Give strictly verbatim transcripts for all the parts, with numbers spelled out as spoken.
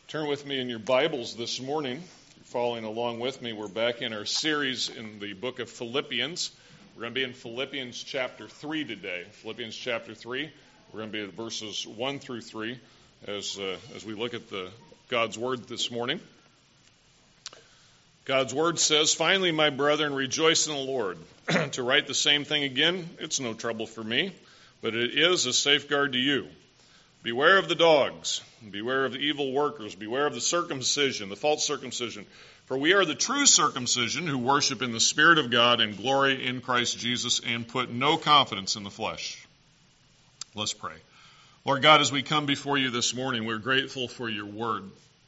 Turn with me in your Bibles this morning. If you're following along with me, we're back in our series in the book of Philippians. We're going to be in Philippians chapter three today. Philippians chapter three. We're going to be at verses one through three as uh, as we look at the God's Word this morning. God's Word says, "Finally, my brethren, rejoice in the Lord." To write the same thing again, it's no trouble for me, but it is a safeguard to you. Beware of the dogs, beware of the evil workers, beware of the circumcision, the false circumcision. For we are the true circumcision who worship in the Spirit of God and glory in Christ Jesus and put no confidence in the flesh. Let's pray. Lord God, as we come before you this morning, we're grateful for your word.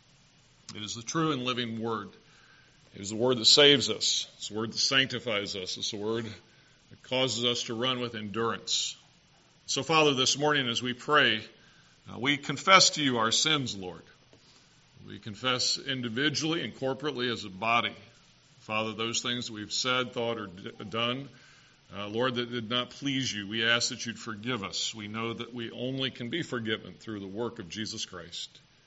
It is the true and living word. It is the word that saves us. It's the word that sanctifies us. It's the word that causes us to run with endurance. So, Father, this morning as we pray, Uh, we confess to you our sins, Lord. We confess individually and corporately as a body. Father, those things that we've said, thought, or d- done, uh, Lord, that did not please you, we ask that you'd forgive us. We know that we only can be forgiven through the work of Jesus Christ.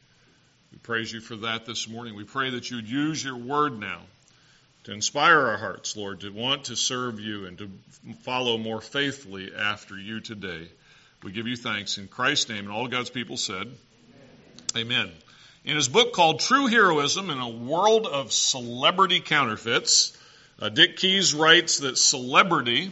We praise you for that this morning. We pray that you'd use your word now to inspire our hearts, Lord, to want to serve you and to follow more faithfully after you today. We give you thanks in Christ's name, and all God's people said, Amen. Amen. In his book called True Heroism in a World of Celebrity Counterfeits, uh, Dick Keyes writes that celebrity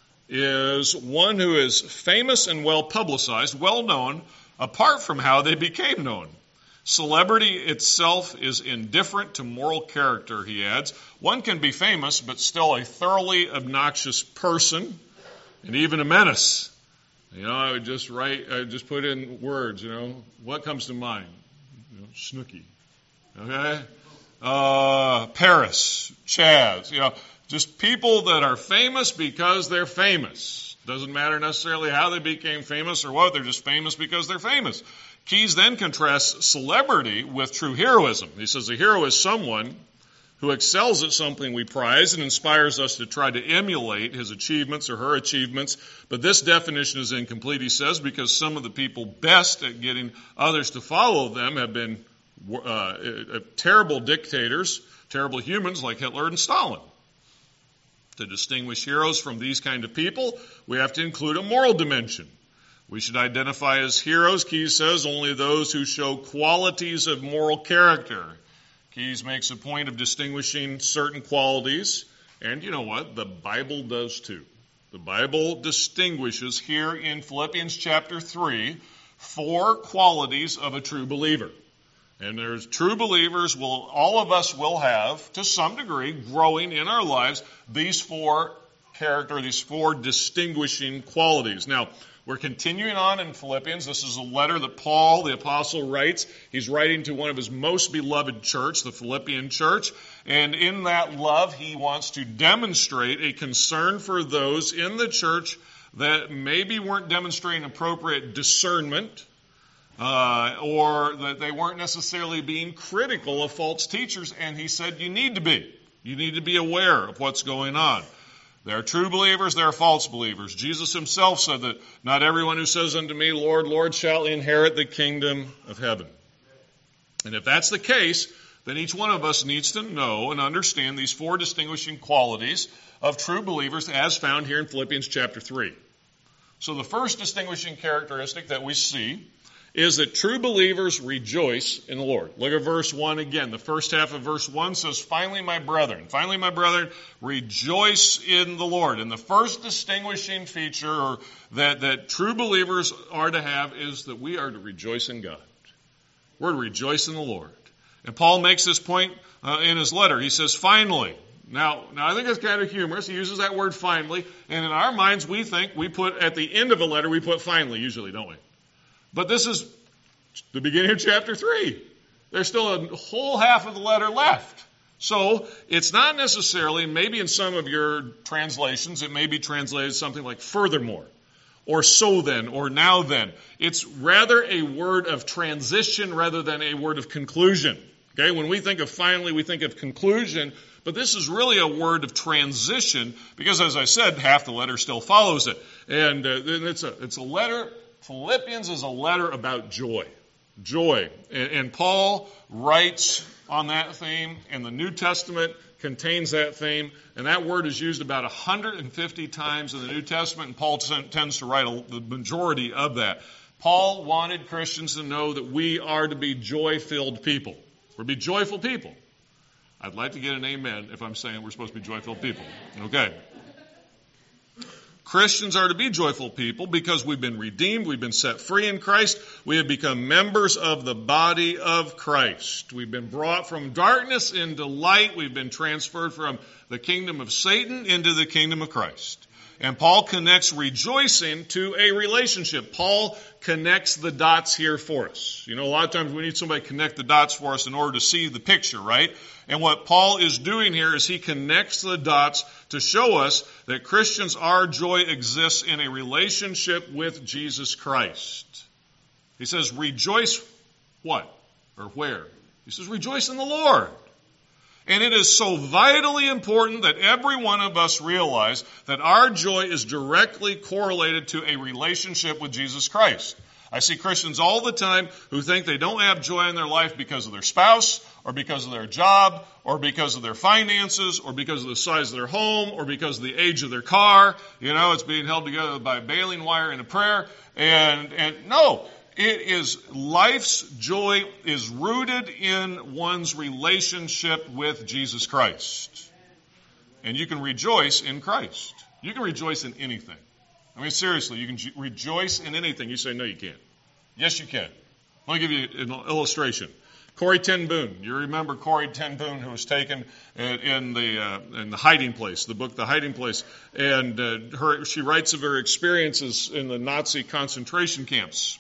is one who is famous and well publicized, well known, apart from how they became known. Celebrity itself is indifferent to moral character, he adds. One can be famous, but still a thoroughly obnoxious person, and even a menace. You know, I would just write, I would just put in words, you know, what comes to mind? You know, Snooki, okay? Uh, Paris, Chaz, you know, just people that are famous because they're famous. Doesn't matter necessarily how they became famous or what, they're just famous because they're famous. Keyes then contrasts celebrity with true heroism. He says a hero is someone who excels at something we prize and inspires us to try to emulate his achievements or her achievements. But this definition is incomplete, he says, because some of the people best at getting others to follow them have been uh, terrible dictators, terrible humans like Hitler and Stalin. To distinguish heroes from these kind of people, we have to include a moral dimension. We should identify as heroes, Keyes says, only those who show qualities of moral character. Keyes makes a point of distinguishing certain qualities, and you know what? The Bible does too. The Bible distinguishes here in Philippians chapter three four qualities of a true believer. And there's true believers, will all of us will have, to some degree, growing in our lives, these four character, these four distinguishing qualities. Now, we're continuing on in Philippians. This is a letter that Paul, the apostle, writes. He's writing to one of his most beloved church, the Philippian church. And in that love, he wants to demonstrate a concern for those in the church that maybe weren't demonstrating appropriate discernment, uh, or that they weren't necessarily being critical of false teachers. And he said, you need to be. You need to be aware of what's going on. There are true believers, there are false believers. Jesus himself said that not everyone who says unto me, Lord, Lord, shall inherit the kingdom of heaven. And if that's the case, then each one of us needs to know and understand these four distinguishing qualities of true believers as found here in Philippians chapter three. So the first distinguishing characteristic that we see is that true believers rejoice in the Lord. Look at verse one again. The first half of verse one says, Finally, my brethren, finally, my brethren, rejoice in the Lord. And the first distinguishing feature or that, that true believers are to have is that we are to rejoice in God. We're to rejoice in the Lord. And Paul makes this point uh, in his letter. He says, finally. Now, now, I think it's kind of humorous. He uses that word finally. And in our minds, we think we put at the end of a letter, we put finally, usually, don't we? But this is the beginning of chapter three. There's still a whole half of the letter left. So it's not necessarily, maybe in some of your translations, it may be translated something like furthermore, or so then, or now then. It's rather a word of transition rather than a word of conclusion. Okay, when we think of finally, we think of conclusion, but this is really a word of transition because, as I said, half the letter still follows it. And uh, it's a, it's a letter. Philippians is a letter about joy. joy. And, and Paul writes on that theme, and the New Testament contains that theme, and that word is used about one hundred fifty times in the New Testament, and Paul t- tends to write a, the majority of that. Paul wanted Christians to know that we are to be joy-filled people. We're to be joyful people. I'd like to get an amen if I'm saying we're supposed to be joyful people. Okay. Christians are to be joyful people because we've been redeemed, we've been set free in Christ, we have become members of the body of Christ. We've been brought from darkness into light, we've been transferred from the kingdom of Satan into the kingdom of Christ. And Paul connects rejoicing to a relationship. Paul connects the dots here for us. You know, a lot of times we need somebody to connect the dots for us in order to see the picture, right? And what Paul is doing here is he connects the dots to show us that Christians, our joy exists in a relationship with Jesus Christ. He says, rejoice what? Or where? He says, rejoice in the Lord. And it is so vitally important that every one of us realize that our joy is directly correlated to a relationship with Jesus Christ. I see Christians all the time who think they don't have joy in their life because of their spouse, or because of their job, or because of their finances, or because of the size of their home, or because of the age of their car. You know, it's being held together by a baling wire and a prayer. And, and no, it is life's joy is rooted in one's relationship with Jesus Christ. And you can rejoice in Christ. You can rejoice in anything. I mean, seriously, you can rejoice in anything. You say, no, you can't. Yes, you can. Let me give you an illustration. Corrie ten Boom. You remember Corrie ten Boom, who was taken in the uh, in the Hiding Place, the book The Hiding Place, and uh, her she writes of her experiences in the Nazi concentration camps.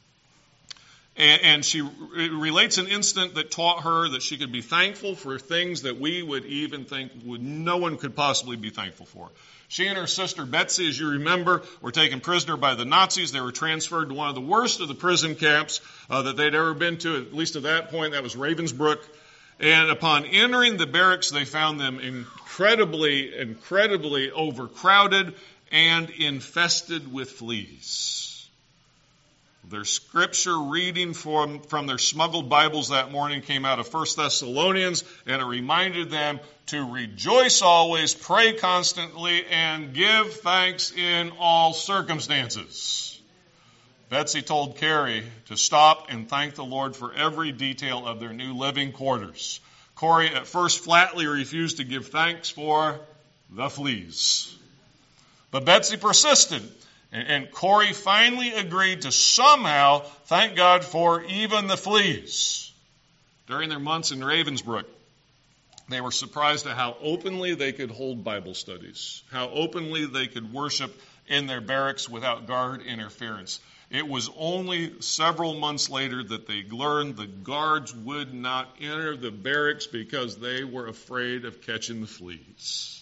And, and she relates an incident that taught her that she could be thankful for things that we would even think would no one could possibly be thankful for. She and her sister Betsy, as you remember, were taken prisoner by the Nazis. They were transferred to one of the worst of the prison camps uh, that they'd ever been to, at least at that point. That was Ravensbrück. And upon entering the barracks, they found them incredibly, incredibly overcrowded and infested with fleas. Their scripture reading from, from their smuggled Bibles that morning came out of First Thessalonians, and it reminded them to rejoice always, pray constantly, and give thanks in all circumstances. Betsy told Carrie to stop and thank the Lord for every detail of their new living quarters. Corrie at first flatly refused to give thanks for the fleas. But Betsy persisted. And Corrie finally agreed to somehow thank God for even the fleas. During their months in Ravensbrück, they were surprised at how openly they could hold Bible studies, how openly they could worship in their barracks without guard interference. It was only several months later that they learned the guards would not enter the barracks because they were afraid of catching the fleas.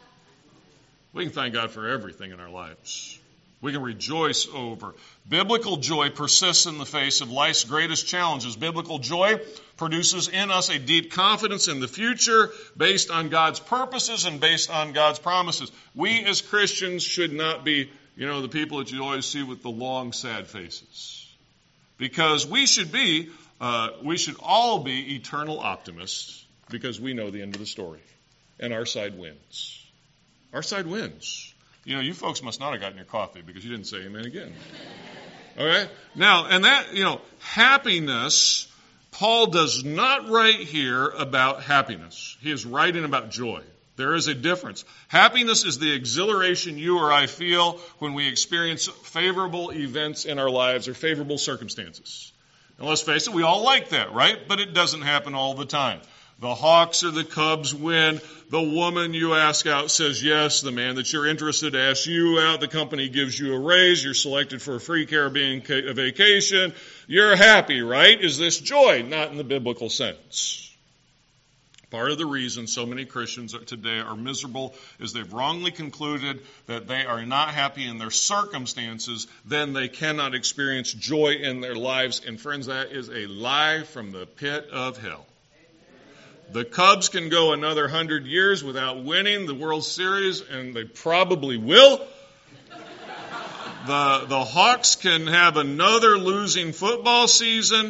We can thank God for everything in our lives. We can rejoice over. Biblical joy persists in the face of life's greatest challenges. Biblical joy produces in us a deep confidence in the future based on God's purposes and based on God's promises. We as Christians should not be, you know, the people that you always see with the long, sad faces. Because we should be, uh, we should all be eternal optimists because we know the end of the story. And our side wins. Our side wins. You know, you folks must not have gotten your coffee because you didn't say amen again. Okay? Now, and that, you know, happiness, Paul does not write here about happiness. He is writing about joy. There is a difference. Happiness is the exhilaration you or I feel when we experience favorable events in our lives or favorable circumstances. And let's face it, we all like that, right? But it doesn't happen all the time. The Hawks or the Cubs win. The woman you ask out says yes. The man that you're interested asks you out. The company gives you a raise. You're selected for a free Caribbean vacation. You're happy, right? Is this joy? Not in the biblical sense. Part of the reason so many Christians today are miserable is they've wrongly concluded that they are not happy in their circumstances, then they cannot experience joy in their lives. And friends, that is a lie from the pit of hell. The Cubs can go another hundred years without winning the World Series, and they probably will. The, the Hawks can have another losing football season,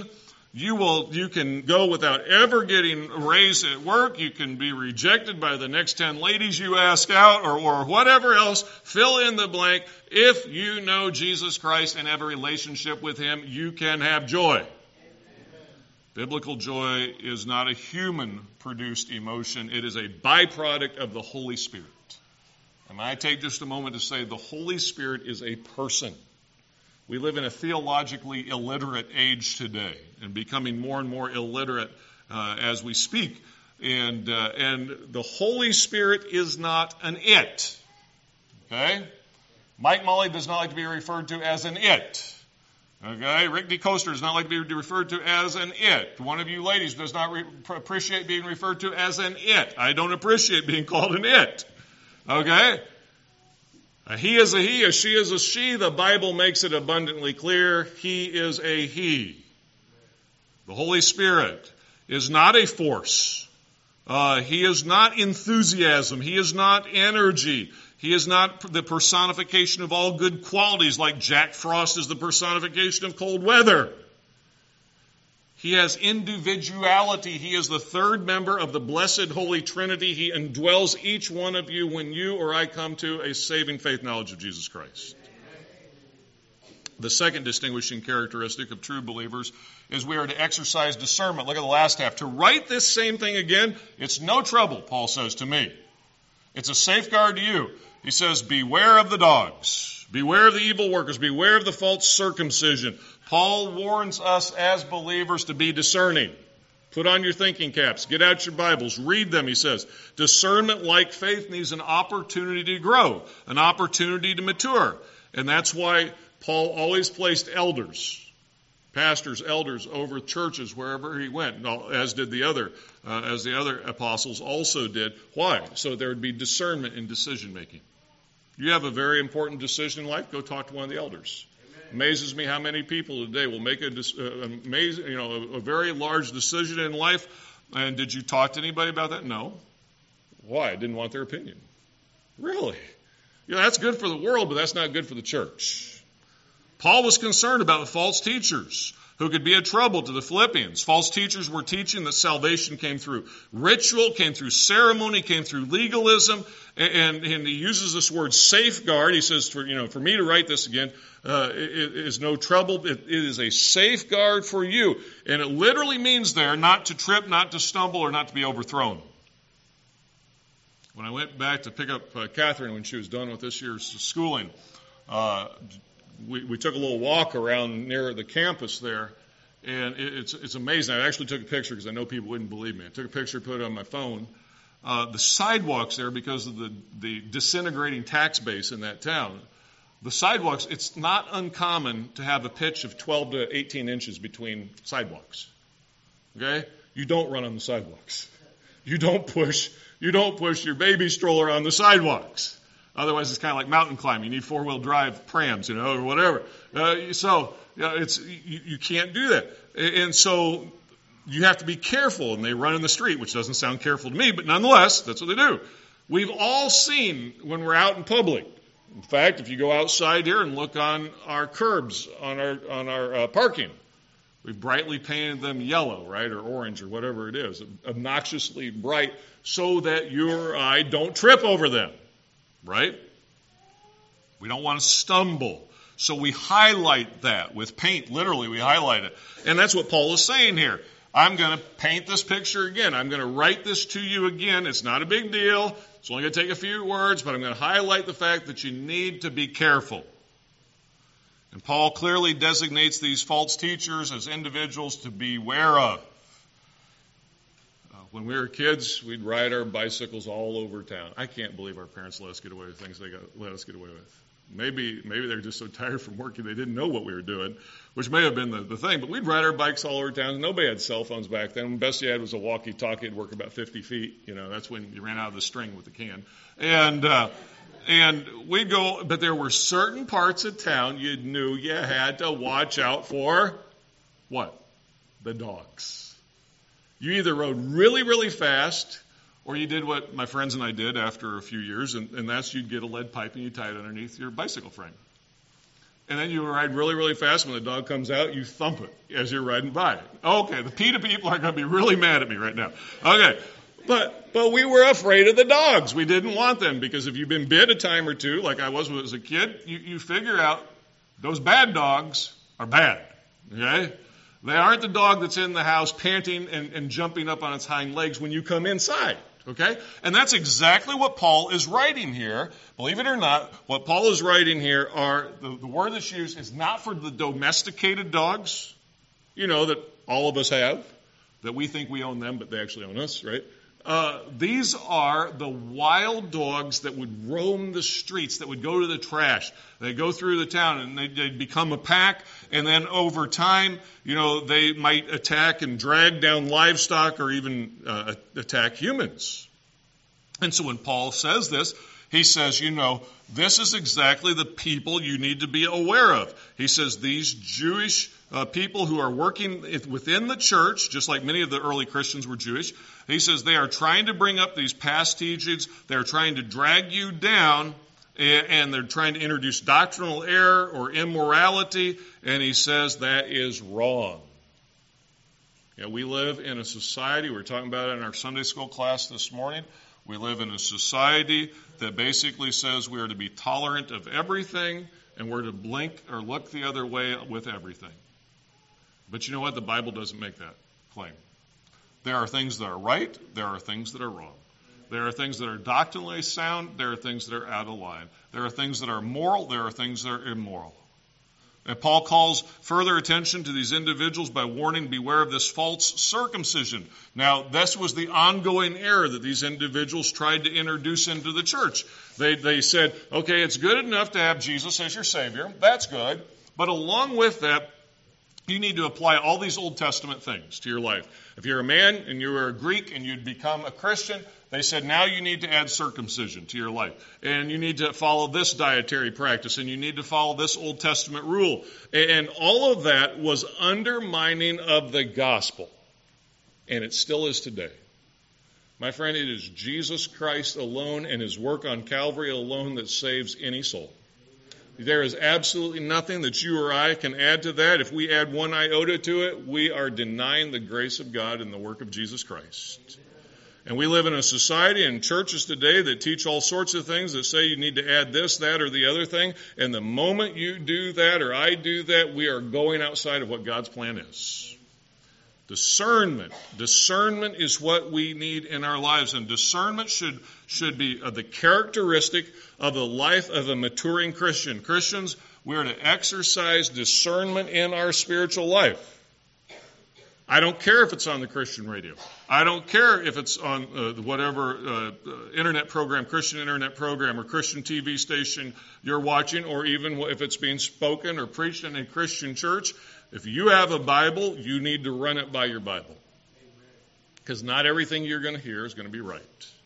You will, you can go without ever getting a raise at work. You can be rejected by the next ten ladies you ask out, or, or whatever else. Fill in the blank. If you know Jesus Christ and have a relationship with Him, you can have joy. Amen. Biblical joy is not a human-produced emotion. It is a byproduct of the Holy Spirit. And I take just a moment to say the Holy Spirit is a person. We live in a theologically illiterate age today, and becoming more and more illiterate uh, as we speak. And uh, and the Holy Spirit is not an it. Okay? Mike Mully does not like to be referred to as an it. Okay? Rick DeCoster does not like to be referred to as an it. One of you ladies does not re- appreciate being referred to as an it. I don't appreciate being called an it. Okay? A he is a he, a she is a she. The Bible makes it abundantly clear. He is a he. The Holy Spirit is not a force. Uh, he is not enthusiasm. He is not energy. He is not the personification of all good qualities like Jack Frost is the personification of cold weather. He has individuality. He is the third member of the blessed Holy Trinity. He indwells each one of you when you or I come to a saving faith knowledge of Jesus Christ. The second distinguishing characteristic of true believers is we are to exercise discernment. Look at the last half. To write this same thing again, it's no trouble, Paul says to me. It's a safeguard to you. He says, beware of the dogs. Beware of the evil workers. Beware of the false circumcision. Paul warns us as believers to be discerning. Put on your thinking caps. Get out your Bibles. Read them, he says. Discernment, like faith, needs an opportunity to grow, an opportunity to mature. And that's why Paul always placed elders, pastors, elders over churches wherever he went, as did the other, uh, as the other apostles also did. Why? So there would be discernment in decision making. You have a very important decision in life, go talk to one of the elders. Amazes me how many people today will make a, uh, amazing, you know, a, a very large decision in life. And did you talk to anybody about that? No. Why? I didn't want their opinion. Really? You know, that's good for the world, but that's not good for the church. Paul was concerned about the false teachers who could be a trouble to the Philippians. False teachers were teaching that salvation came through ritual, came through ceremony, came through legalism, and, and, and he uses this word safeguard. He says, for, you know, for me to write this again uh, it, it is no trouble. It, it is a safeguard for you. And it literally means there not to trip, not to stumble, or not to be overthrown. When I went back to pick up uh, Catherine when she was done with this year's schooling, uh, We, we took a little walk around near the campus there, and it, it's it's amazing. I actually took a picture because I know people wouldn't believe me. I took a picture, put it on my phone. Uh, the sidewalks there, because of the, the disintegrating tax base in that town, the sidewalks, it's not uncommon to have a pitch of twelve to eighteen inches between sidewalks. Okay? You don't run on the sidewalks. You don't push, you don't push your baby stroller on the sidewalks. Otherwise, it's kind of like mountain climbing. You need four-wheel drive prams, you know, or whatever. Uh, so you know, it's you, you can't do that. And so you have to be careful. And they run in the street, which doesn't sound careful to me, but nonetheless, that's what they do. We've all seen when we're out in public. In fact, if you go outside here and look on our curbs, on our on our uh, parking, we've brightly painted them yellow, right, or orange, or whatever it is, obnoxiously bright, so that you or I don't trip over them. Right? We don't want to stumble. So we highlight that with paint. Literally, we highlight it. And that's what Paul is saying here. I'm going to paint this picture again. I'm going to write this to you again. It's not a big deal. It's only going to take a few words, but I'm going to highlight the fact that you need to be careful. And Paul clearly designates these false teachers as individuals to beware of. When we were kids, we'd ride our bicycles all over town. I can't believe our parents let us get away with things they got, let us get away with. Maybe maybe they're just so tired from working they didn't know what we were doing, which may have been the, the thing. But we'd ride our bikes all over town. Nobody had cell phones back then. The best you had was a walkie-talkie. It'd work about fifty feet. You know, that's when you ran out of the string with the can. And uh, and we'd go, but there were certain parts of town you knew you had to watch out for what? The dogs. You either rode really, really fast, or you did what my friends and I did after a few years, and, and that's you'd get a lead pipe and you tie it underneath your bicycle frame. And then you ride really, really fast. When the dog comes out, you thump it as you're riding by it. Okay, the PETA people are going to be really mad at me right now. Okay, but but we were afraid of the dogs. We didn't want them because if you've been bit a time or two, like I was as a kid, you, you figure out those bad dogs are bad. Okay? They aren't the dog that's in the house panting and, and jumping up on its hind legs when you come inside. Okay? And that's exactly what Paul is writing here. Believe it or not, what Paul is writing here are, the, the word that's used is not for the domesticated dogs, you know, that all of us have, that we think we own them, but they actually own us, right? Uh, these are the wild dogs that would roam the streets, that would go to the trash. They go through the town and they, they become a pack, and then over time, you know, they might attack and drag down livestock or even uh, attack humans. And so when Paul says this, he says, you know, this is exactly the people you need to be aware of. He says these Jewish uh, people who are working within the church, just like many of the early Christians were Jewish, he says they are trying to bring up these past teachings. They're trying to drag you down, and they're trying to introduce doctrinal error or immorality, and he says that is wrong. You know, we live in a society, we were talking about it in our Sunday school class this morning, we live in a society that basically says we are to be tolerant of everything and we're to blink or look the other way with everything. But you know what? The Bible doesn't make that claim. There are things that are right. There are things that are wrong. There are things that are doctrinally sound. There are things that are out of line. There are things that are moral. There are things that are immoral. And Paul calls further attention to these individuals by warning, beware of this false circumcision. Now, this was the ongoing error that these individuals tried to introduce into the church. They, they said, okay, it's good enough to have Jesus as your Savior. That's good. But along with that, you need to apply all these Old Testament things to your life. If you're a man and you were a Greek and you'd become a Christian, they said now you need to add circumcision to your life. And you need to follow this dietary practice. And you need to follow this Old Testament rule. And all of that was undermining of the gospel. And it still is today. My friend, it is Jesus Christ alone and his work on Calvary alone that saves any soul. There is absolutely nothing that you or I can add to that. If we add one iota to it, we are denying the grace of God and the work of Jesus Christ. And we live in a society and churches today that teach all sorts of things that say you need to add this, that, or the other thing. And the moment you do that or I do that, we are going outside of what God's plan is. Discernment. Discernment is what we need in our lives. And discernment should, should be the characteristic of the life of a maturing Christian. Christians, we are to exercise discernment in our spiritual life. I don't care if it's on the Christian radio. I don't care if it's on uh, whatever uh, internet program, Christian internet program, or Christian T V station you're watching, or even if it's being spoken or preached in a Christian church. If you have a Bible, you need to run it by your Bible. Because not everything you're going to hear is going to be right.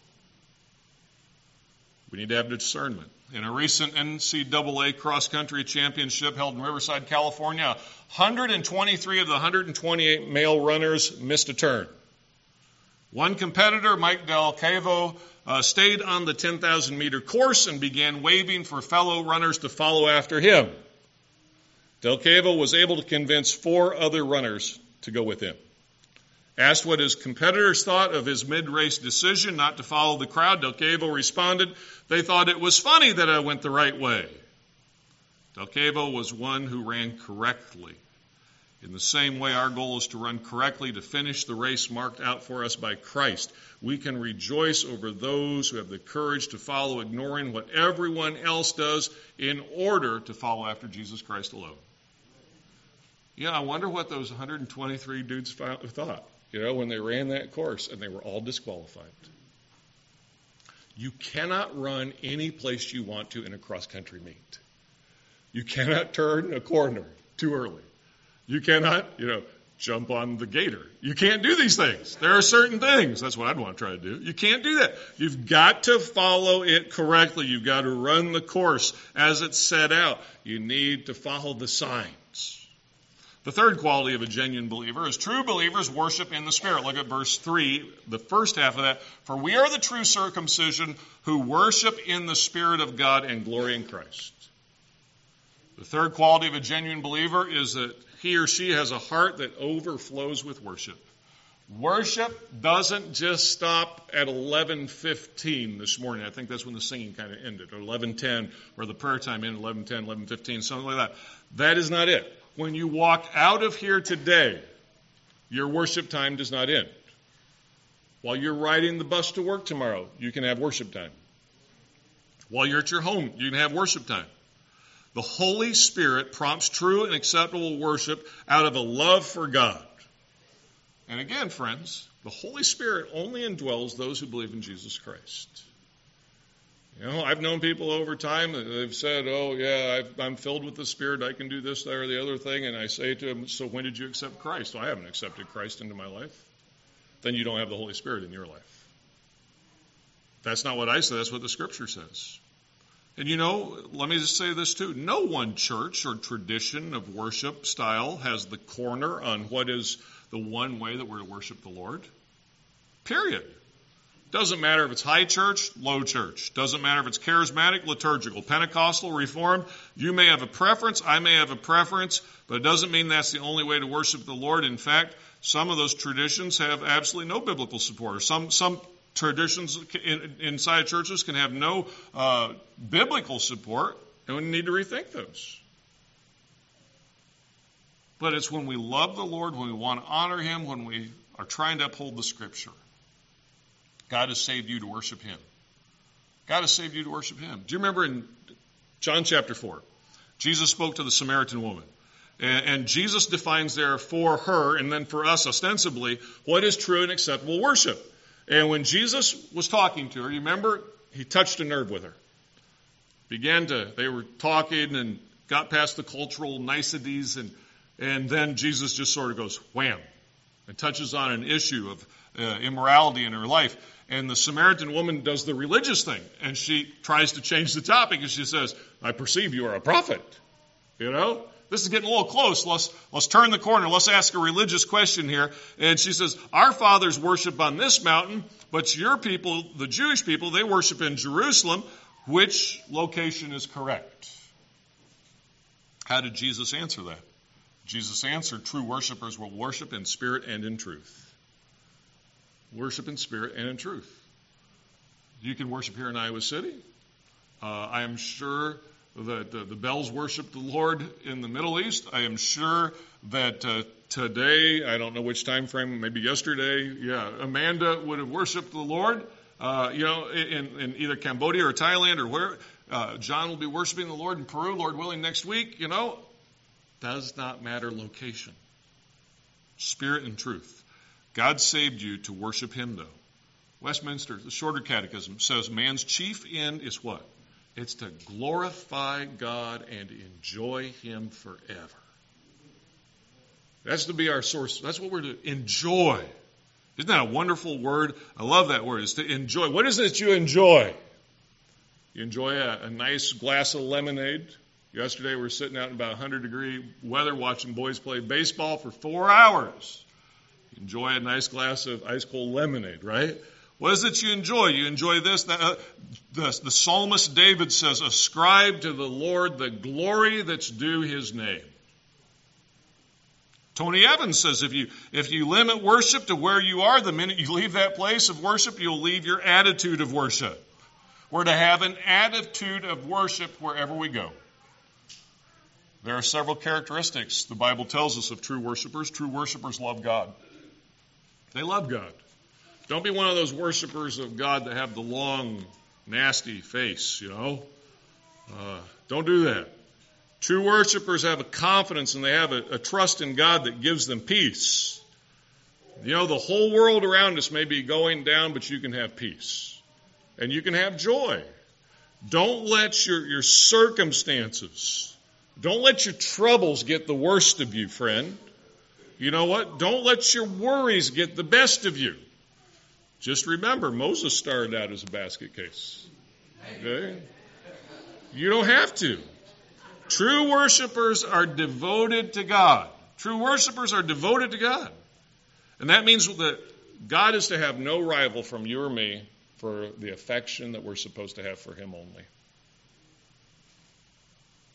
We need to have discernment. In a recent N C double A cross-country championship held in Riverside, California, one hundred twenty-three of the one hundred twenty-eight male runners missed a turn. One competitor, Mike Del Cavo, uh, stayed on the ten thousand meter course and began waving for fellow runners to follow after him. Del Cavo was able to convince four other runners to go with him. Asked what his competitors thought of his mid-race decision not to follow the crowd, Del Cavo responded, "They thought it was funny that I went the right way." Del Cavo was one who ran correctly. In the same way, our goal is to run correctly to finish the race marked out for us by Christ. We can rejoice over those who have the courage to follow, ignoring what everyone else does in order to follow after Jesus Christ alone. Yeah, I wonder what those one hundred twenty-three dudes thought, you know, when they ran that course and they were all disqualified. You cannot run any place you want to in a cross-country meet. You cannot turn a corner too early. You cannot, you know, jump on the gator. You can't do these things. There are certain things. That's what I'd want to try to do. You can't do that. You've got to follow it correctly. You've got to run the course as it's set out. You need to follow the signs. The third quality of a genuine believer is true believers worship in the Spirit. Look at verse three, the first half of that. For we are the true circumcision who worship in the Spirit of God and glory in Christ. The third quality of a genuine believer is that he or she has a heart that overflows with worship. Worship doesn't just stop at eleven fifteen this morning. I think that's when the singing kind of ended, or eleven ten, or the prayer time ended, eleven ten, eleven fifteen, something like that. That is not it. When you walk out of here today, your worship time does not end. While you're riding the bus to work tomorrow, you can have worship time. While you're at your home, you can have worship time. The Holy Spirit prompts true and acceptable worship out of a love for God. And again, friends, the Holy Spirit only indwells those who believe in Jesus Christ. You know, I've known people over time that they've said, oh, yeah, I've, I'm filled with the Spirit, I can do this, that, or the other thing. And I say to them, so when did you accept Christ? Well, I haven't accepted Christ into my life. Then you don't have the Holy Spirit in your life. That's not what I say, that's what the Scripture says. And you know, let me just say this too. No one church or tradition of worship style has the corner on what is the one way that we're to worship the Lord. Period. Doesn't matter if it's high church, low church. Doesn't matter if it's charismatic, liturgical, Pentecostal, Reformed. You may have a preference, I may have a preference, but it doesn't mean that's the only way to worship the Lord. In fact, some of those traditions have absolutely no biblical support. Or some some traditions in, inside churches can have no uh, biblical support, and we need to rethink those. But it's when we love the Lord, when we want to honor Him, when we are trying to uphold the Scripture. God has saved you to worship Him. God has saved you to worship Him. Do you remember in John chapter four, Jesus spoke to the Samaritan woman. And, and Jesus defines there for her, and then for us ostensibly, what is true and acceptable worship. And when Jesus was talking to her, you remember, He touched a nerve with her. Began to, they were talking and got past the cultural niceties, and And then Jesus just sort of goes wham and touches on an issue of uh, immorality in her life. And the Samaritan woman does the religious thing, and she tries to change the topic, and she says, I perceive you are a prophet. You know, this is getting a little close. Let's, let's turn the corner. Let's ask a religious question here. And she says, our fathers worship on this mountain, but your people, the Jewish people, they worship in Jerusalem. Which location is correct? How did Jesus answer that? Jesus answered, true worshipers will worship in spirit and in truth. Worship in spirit and in truth. You can worship here in Iowa City. Uh, I am sure that uh, the Bells worship the Lord in the Middle East. I am sure that uh, today, I don't know which time frame, maybe yesterday, yeah, Amanda would have worshiped the Lord, uh, you know, in, in either Cambodia or Thailand or where. Uh, John will be worshiping the Lord in Peru, Lord willing, next week, you know. Does not matter location. Spirit and truth. God saved you to worship Him, though. Westminster, the Shorter Catechism, says man's chief end is what? It's to glorify God and enjoy Him forever. That's to be our source. That's what we're to enjoy. Isn't that a wonderful word? I love that word. It's to enjoy. What is it that you enjoy? You enjoy a, a nice glass of lemonade. Yesterday we were sitting out in about one hundred degree weather watching boys play baseball for four hours. You enjoy a nice glass of ice cold lemonade, right? What is it you enjoy? You enjoy this? That, uh, the, the psalmist David says, ascribe to the Lord the glory that's due His name. Tony Evans says if you if you limit worship to where you are, the minute you leave that place of worship, you'll leave your attitude of worship. We're to have an attitude of worship wherever we go. There are several characteristics the Bible tells us of true worshipers. True worshipers love God. They love God. Don't be one of those worshipers of God that have the long, nasty face, you know. Uh, don't do that. True worshipers have a confidence and they have a, a trust in God that gives them peace. You know, the whole world around us may be going down, but you can have peace. And you can have joy. Don't let your, your circumstances, don't let your troubles get the worst of you, friend. You know what? Don't let your worries get the best of you. Just remember, Moses started out as a basket case. Okay? You don't have to. True worshipers are devoted to God. True worshipers are devoted to God. And that means that God is to have no rival from you or me for the affection that we're supposed to have for Him only.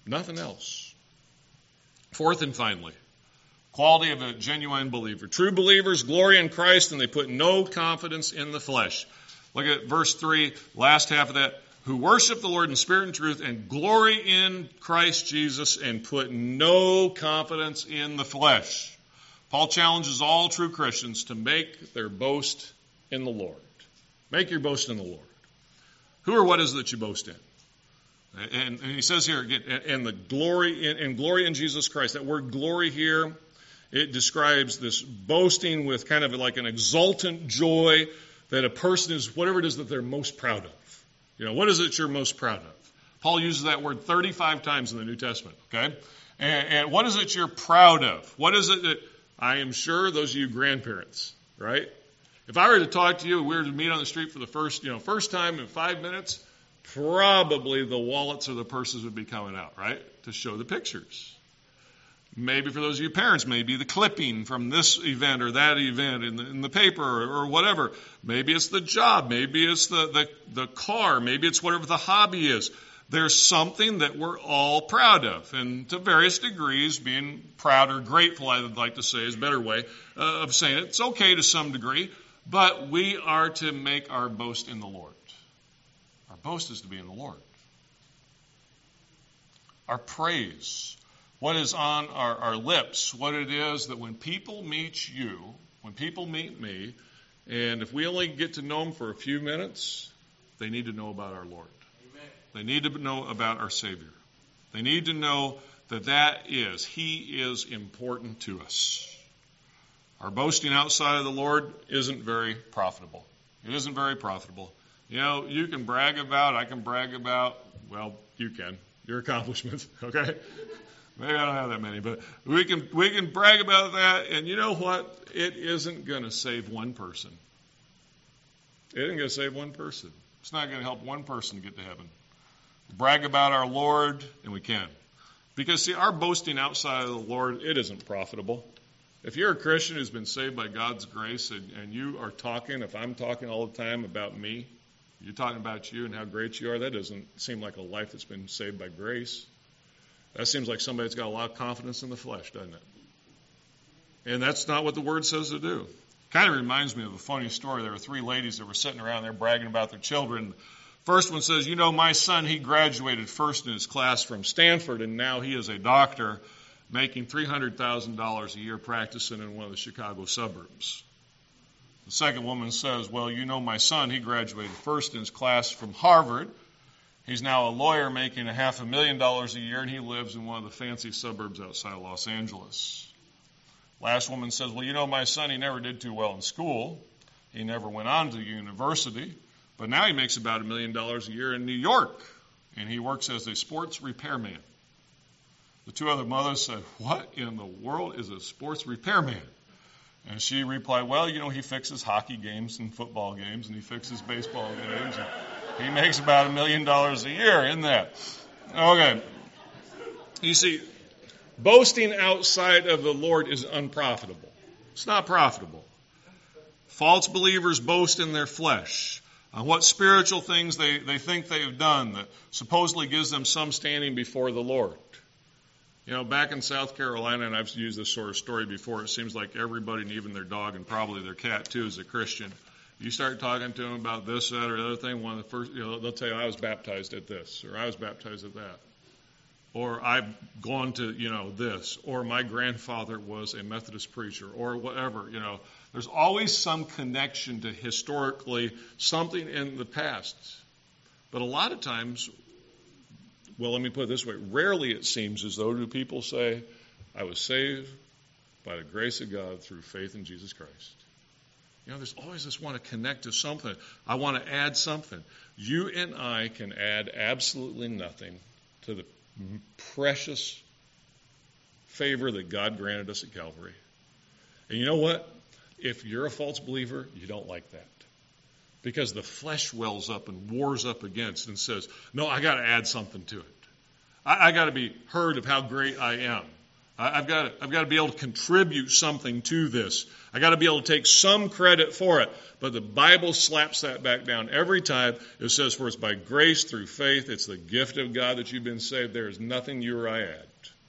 Nothing else. Fourth and finally, quality of a genuine believer. True believers glory in Christ and they put no confidence in the flesh. Look at verse three, last half of that. Who worship the Lord in spirit and truth and glory in Christ Jesus and put no confidence in the flesh. Paul challenges all true Christians to make their boast in the Lord. Make your boast in the Lord. Who or what is it that you boast in? And, and he says here again, and the glory in, and glory in Jesus Christ. That word glory here, it describes this boasting with kind of like an exultant joy that a person is whatever it is that they're most proud of. You know, what is it you're most proud of? Paul uses that word thirty-five times in the New Testament, okay? And, and what is it you're proud of? What is it that, I am sure those of you grandparents, right? If I were to talk to you, we were to meet on the street for the first, you know, first time in five minutes, probably the wallets or the purses would be coming out, right? To show the pictures. Maybe for those of you parents, maybe the clipping from this event or that event in the, in the paper or, or whatever. Maybe it's the job. Maybe it's the, the, the car. Maybe it's whatever the hobby is. There's something that we're all proud of. And to various degrees, being proud or grateful, I would like to say, is a better way uh, of saying it. It's okay to some degree, but we are to make our boast in the Lord. Our boast is to be in the Lord. Our praise. What is on our, our lips, what it is that when people meet you, when people meet me, and if we only get to know them for a few minutes, they need to know about our Lord. Amen. They need to know about our Savior. They need to know that that is, He is important to us. Our boasting outside of the Lord isn't very profitable. It isn't very profitable. You know, you can brag about, I can brag about, well, you can, your accomplishments, okay? Maybe I don't have that many, but we can we can brag about that, and you know what? It isn't going to save one person. It isn't going to save one person. It's not going to help one person get to heaven. Brag about our Lord, and we can. Because, see, our boasting outside of the Lord, it isn't profitable. If you're a Christian who's been saved by God's grace, and, and you are talking, if I'm talking all the time about me, you're talking about you and how great you are, that doesn't seem like a life that's been saved by grace. That seems like somebody that's got a lot of confidence in the flesh, doesn't it? And that's not what the Word says to do. Kind of reminds me of a funny story. There were three ladies that were sitting around there bragging about their children. First one says, you know, my son, he graduated first in his class from Stanford, and now he is a doctor making three hundred thousand dollars a year practicing in one of the Chicago suburbs. The second woman says, well, you know, my son, he graduated first in his class from Harvard. He's now a lawyer making a half a million dollars a year, and he lives in one of the fancy suburbs outside of Los Angeles. Last woman says, well, you know, my son, he never did too well in school. He never went on to university, but now he makes about a million dollars a year in New York, and he works as a sports repairman. The two other mothers said, what in the world is a sports repairman? And she replied, well, you know, he fixes hockey games and football games, and he fixes baseball games, and he makes about a million dollars a year in that. Okay. You see, boasting outside of the Lord is unprofitable. It's not profitable. False believers boast in their flesh on what spiritual things they, they think they have done that supposedly gives them some standing before the Lord. You know, back in South Carolina, and I've used this sort of story before, it seems like everybody, and even their dog and probably their cat too, is a Christian. You start talking to them about this, that, or the other thing, one of the first, you know, they'll tell you, I was baptized at this, or I was baptized at that. Or I've gone to, you know, this, or my grandfather was a Methodist preacher, or whatever, you know. There's always some connection to historically something in the past. But a lot of times, well, let me put it this way, rarely it seems as though do people say, I was saved by the grace of God through faith in Jesus Christ. You know, there's always this want to connect to something. I want to add something. You and I can add absolutely nothing to the precious favor that God granted us at Calvary. And you know what? If you're a false believer, you don't like that. Because the flesh wells up and wars up against and says, no, I got to add something to it. I, I got to be heard of how great I am. I, I've got to, I've got to be able to contribute something to this. I got to be able to take some credit for it. But the Bible slaps that back down every time. It says, for it's by grace through faith. It's the gift of God that you've been saved. There is nothing you or I add.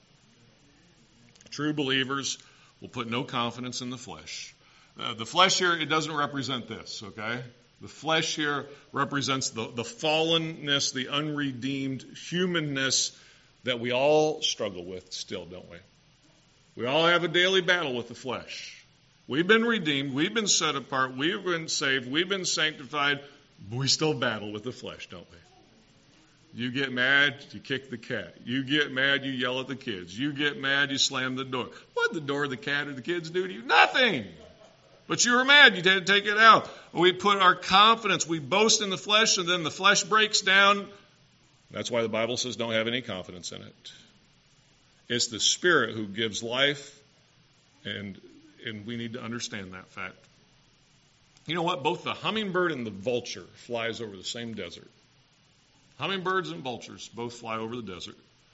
True believers will put no confidence in the flesh. Uh, the flesh here, it doesn't represent this, okay? The flesh here represents the, the fallenness, the unredeemed humanness that we all struggle with still, don't we? We all have a daily battle with the flesh. We've been redeemed. We've been set apart. We've been saved. We've been sanctified. But we still battle with the flesh, don't we? You get mad, you kick the cat. You get mad, you yell at the kids. You get mad, you slam the door. What did the door, the cat, or the kids do to you? Nothing. But you were mad. You had to take it out. We put our confidence. We boast in the flesh, and then the flesh breaks down. That's why the Bible says don't have any confidence in it. It's the Spirit who gives life, and and we need to understand that fact. You know what? Both the hummingbird and the vulture flies over the same desert. Hummingbirds and vultures both fly over the desert.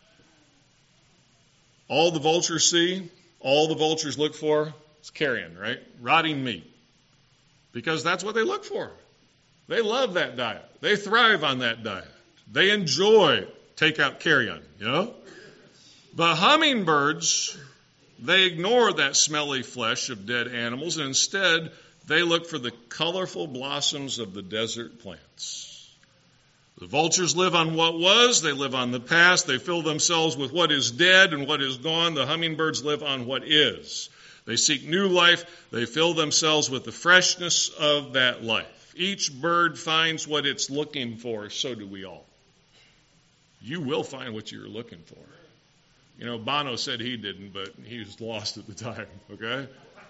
All the vultures see, all the vultures look for is carrion, right? Rotting meat. Because that's what they look for. They love that diet. They thrive on that diet. They enjoy take-out carrion, you know? But hummingbirds, they ignore that smelly flesh of dead animals, and instead they look for the colorful blossoms of the desert plants. The vultures live on what was, they live on the past, they fill themselves with what is dead and what is gone. The hummingbirds live on what is. They seek new life, they fill themselves with the freshness of that life. Each bird finds what it's looking for, so do we all. You will find what you're looking for. You know, Bono said he didn't, but he was lost at the time, okay?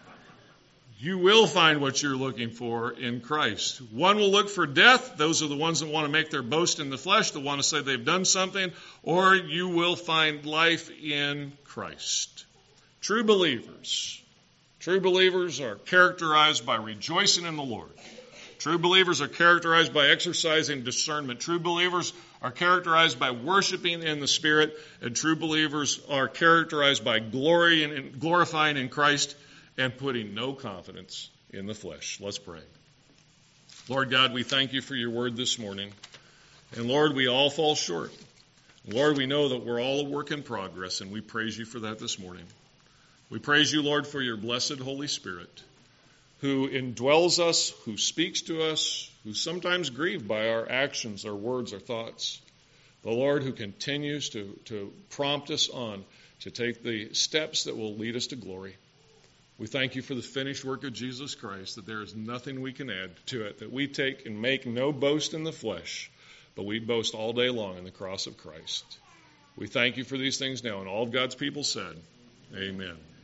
You will find what you're looking for in Christ. One will look for death. Those are the ones that want to make their boast in the flesh, that want to say they've done something. Or you will find life in Christ. True believers. True believers are characterized by rejoicing in the Lord. True believers are characterized by exercising discernment. True believers are characterized by worshiping in the Spirit. And true believers are characterized by glory and glorifying in Christ and putting no confidence in the flesh. Let's pray. Lord God, we thank you for your word this morning. And Lord, we all fall short. Lord, we know that we're all a work in progress, and we praise you for that this morning. We praise you, Lord, for your blessed Holy Spirit, who indwells us, who speaks to us, who's sometimes grieved by our actions, our words, our thoughts. The Lord who continues to, to prompt us on to take the steps that will lead us to glory. We thank you for the finished work of Jesus Christ, that there is nothing we can add to it, that we take and make no boast in the flesh, but we boast all day long in the cross of Christ. We thank you for these things now, and all of God's people said, amen.